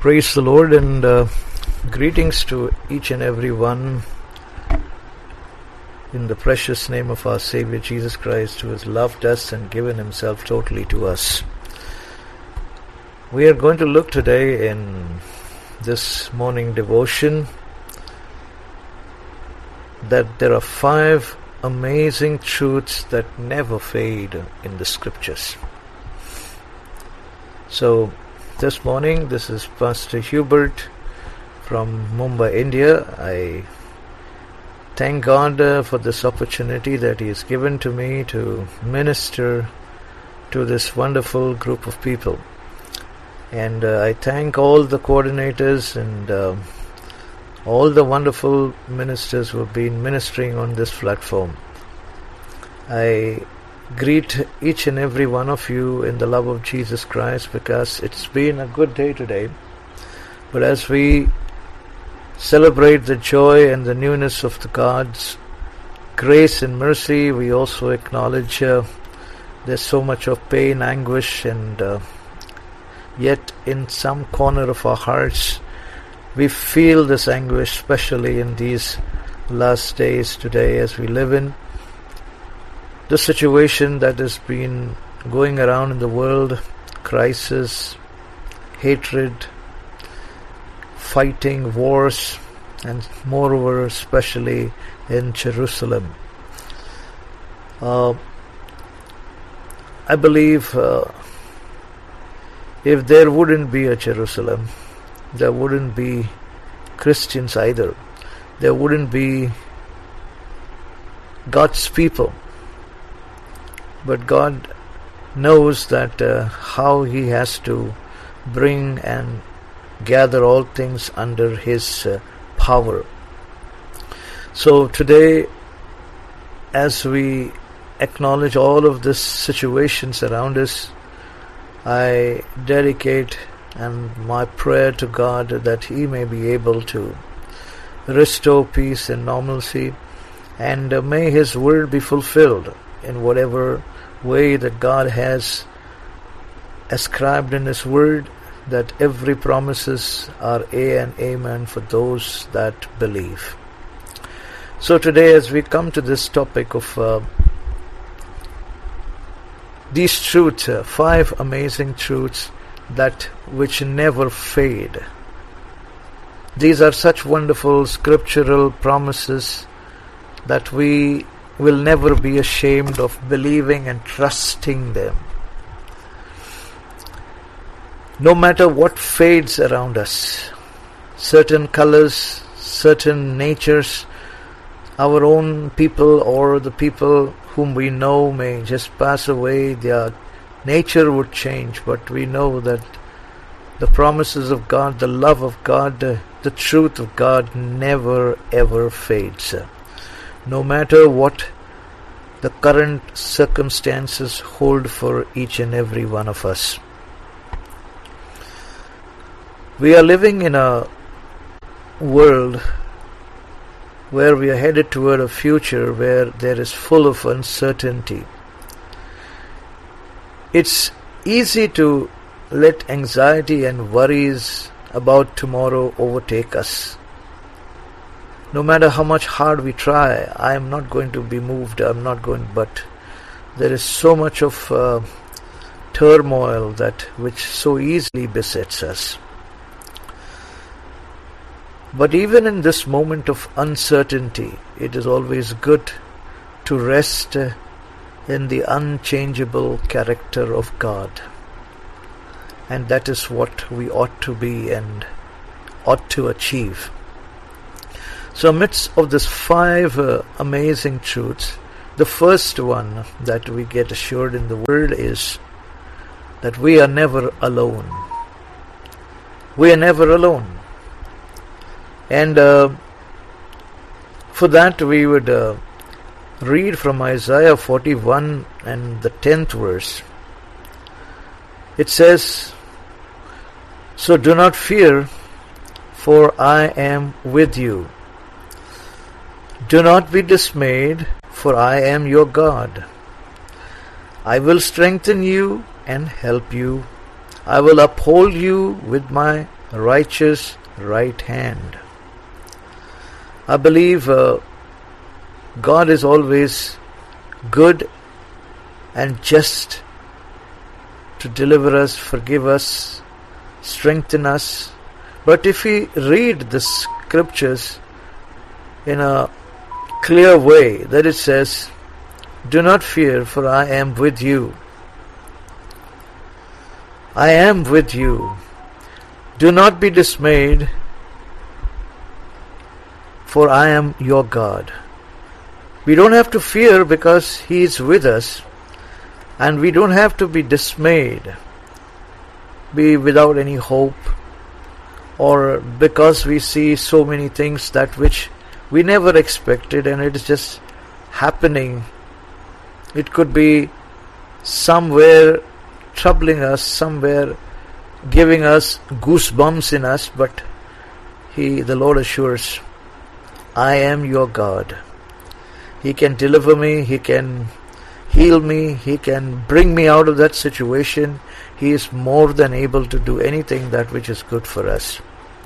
Praise the Lord, and greetings to each and every one in the precious name of our Savior Jesus Christ, who has loved us and given himself totally to us. We are going to look today in this morning devotion that there are 5 amazing truths that never fade in the scriptures. So this morning, this is Pastor Hubert from Mumbai, India. I thank God for this opportunity that He has given to me to minister to this wonderful group of people. And I thank all the coordinators and all the wonderful ministers who have been ministering on this platform. I greet each and every one of you in the love of Jesus Christ, because it's been a good day today. But as we celebrate the joy and the newness of the God's grace and mercy, we also acknowledge there's so much of pain, anguish, and yet in some corner of our hearts we feel this anguish, especially in these last days today as we live in. The situation that has been going around in the world, crisis, hatred, fighting, wars, and moreover especially in Jerusalem. I believe if there wouldn't be a Jerusalem, there wouldn't be Christians either. There wouldn't be God's people. But God knows that how He has to bring and gather all things under His power. So today, as we acknowledge all of these situations around us, I dedicate and my prayer to God that He may be able to restore peace and normalcy, and may His word be fulfilled in whatever way that God has ascribed in His word, that every promises are yea and amen for those that believe. So today, as we come to this topic of these truths, 5 amazing truths that which never fade. These are such wonderful scriptural promises that we will never be ashamed of believing and trusting them. No matter what fades around us, certain colors, certain natures, our own people or the people whom we know may just pass away, their nature would change, but we know that the promises of God, the love of God, the truth of God never ever fades. No matter what the current circumstances hold for each and every one of us. We are living in a world where we are headed toward a future where there is full of uncertainty. It's easy to let anxiety and worries about tomorrow overtake us. No matter how much hard we try, I am not going to be moved, but there is so much of turmoil that which so easily besets us. But even in this moment of uncertainty, it is always good to rest in the unchangeable character of God. And that is what we ought to be and ought to achieve. So amidst of these 5 amazing truths, the first one that we get assured in the word is that we are never alone. We are never alone. And for that we would read from Isaiah 41 and the 10th verse. It says, "So do not fear, for I am with you. Do not be dismayed, for I am your God. I will strengthen you and help you. I will uphold you with my righteous right hand. I believe God is always good and just to deliver us, forgive us, strengthen us. But if we read the scriptures in a clear way, that it says, "Do not fear, for I am with you. I am with you. Do not be dismayed, for I am your God." We don't have to fear because He is with us, and we don't have to be dismayed, be without any hope, or because we see so many things that which we never expected and it is just happening. It could be somewhere troubling us, somewhere giving us goosebumps in us, but the Lord assures, I am your God. He can deliver me, He can heal me, He can bring me out of that situation. He is more than able to do anything that which is good for us.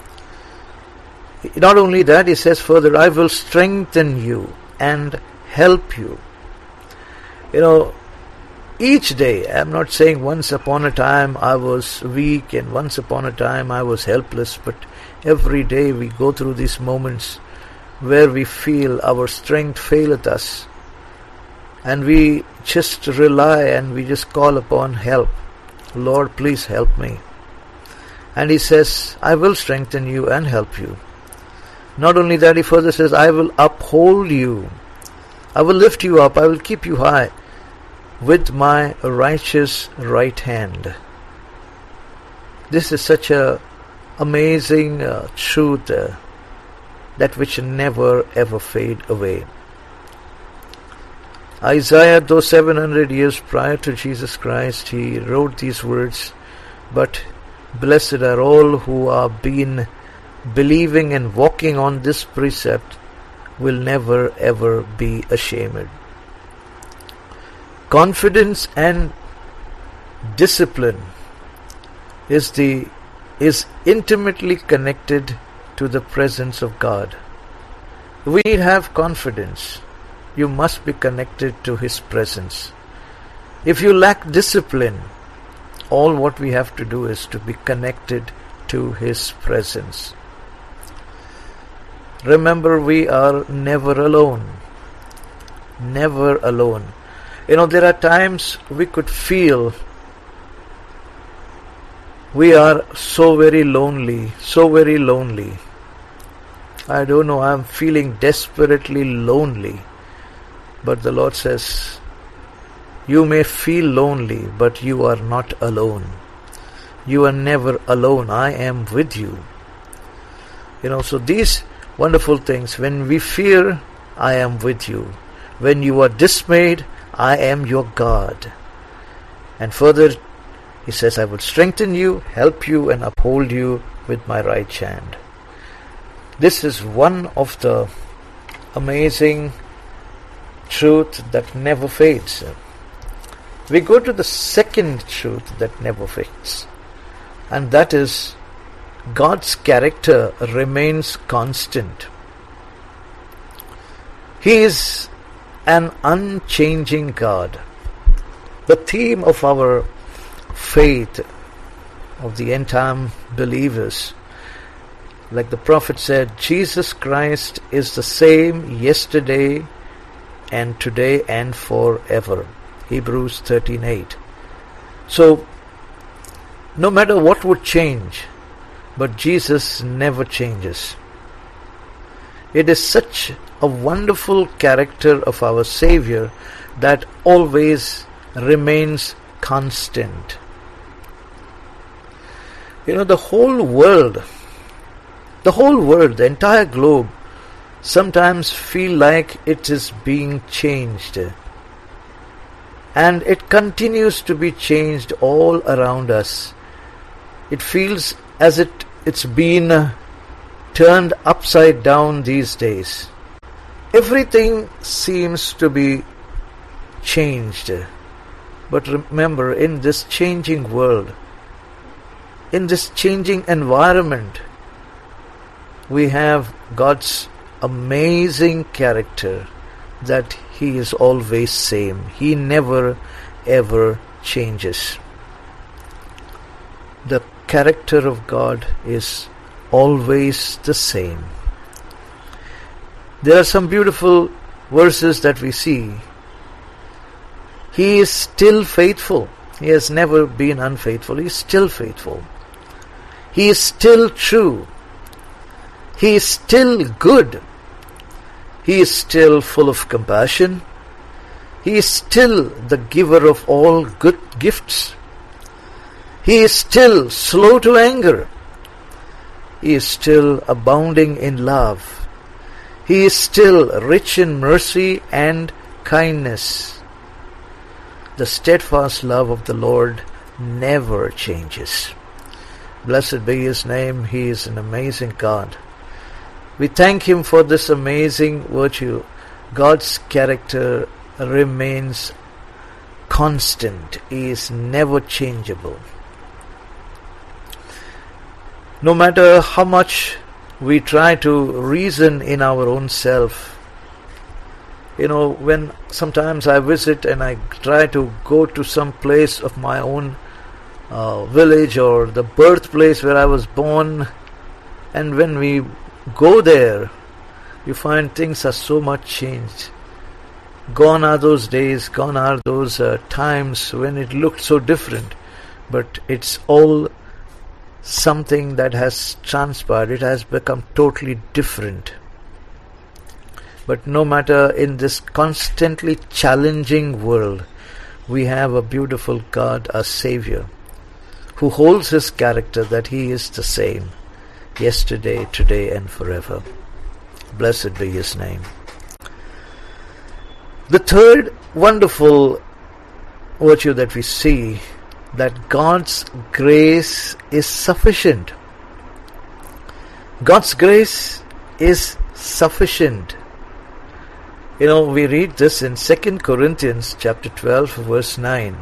Not only that, He says further, I will strengthen you and help you. Each day, I'm not saying once upon a time I was weak and once upon a time I was helpless, but every day we go through these moments where we feel our strength faileth us, and we just rely and we just call upon help. Lord, please help me. And He says, I will strengthen you and help you. Not only that, He further says, I will uphold you. I will lift you up. I will keep you high with my righteous right hand. This is such a amazing truth that which never ever fade away. Isaiah, though 700 years prior to Jesus Christ, he wrote these words, but blessed are all who are been believing and walking on this precept will never ever be ashamed. Confidence and discipline is intimately connected to the presence of God. We need to have confidence. You must be connected to His presence. If you lack discipline, all what we have to do is to be connected to His presence. Remember, we are never alone. Never alone. There are times we could feel we are so very lonely, so very lonely. I don't know, I'm feeling desperately lonely. But the Lord says, you may feel lonely, but you are not alone. You are never alone. I am with you. So these wonderful things, when we fear, I am with you. When you are dismayed, I am your God. And further, He says, I will strengthen you, help you, and uphold you with my right hand. This is one of the amazing truth that never fades. We go to the second truth that never fades, and that is God's character remains constant. He is an unchanging God. The theme of our faith, of the end time believers, like the prophet said, Jesus Christ is the same yesterday and today and forever. Hebrews 13:8. So, no matter what would change, but Jesus never changes. It is such a wonderful character of our Savior that always remains constant. The whole world, the entire globe, sometimes feel like it is being changed. And it continues to be changed all around us. It feels as it's been turned upside down these days. Everything seems to be changed. But remember, in this changing world, in this changing environment, we have God's amazing character, that He is always same. He never ever changes. The character of God is always the same. There are some beautiful verses that we see. He is still faithful. He has never been unfaithful. He is still faithful. He is still true. He is still good. He is still full of compassion. He is still the giver of all good gifts. He is still slow to anger. He is still abounding in love. He is still rich in mercy and kindness. The steadfast love of the Lord never changes. Blessed be His name. He is an amazing God. We thank Him for this amazing virtue. God's character remains constant. He is never changeable. No matter how much we try to reason in our own self, when sometimes I visit and I try to go to some place of my own village or the birthplace where I was born, and when we go there, you find things are so much changed. Gone are those days, gone are those times when it looked so different, but it's all something that has transpired. It has become totally different. But no matter, in this constantly challenging world, we have a beautiful God, our Savior, who holds His character that He is the same, yesterday, today, and forever. Blessed be His name. The third wonderful virtue that we see, that God's grace is sufficient. God's grace is sufficient. We read this in 2 Corinthians chapter 12 verse 9.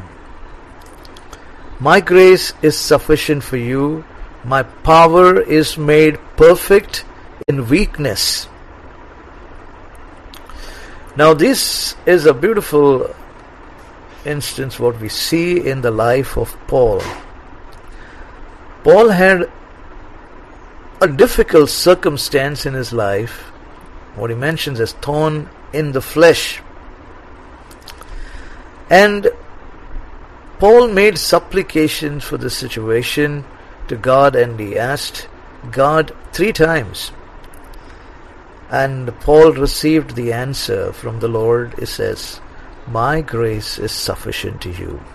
My grace is sufficient for you. My power is made perfect in weakness. Now this is a beautiful instance what we see in the life of Paul. Paul had a difficult circumstance in his life, what he mentions as thorn in the flesh. And Paul made supplications for the situation to God, and he asked God 3 times. And Paul received the answer from the Lord. It says, my grace is sufficient to you.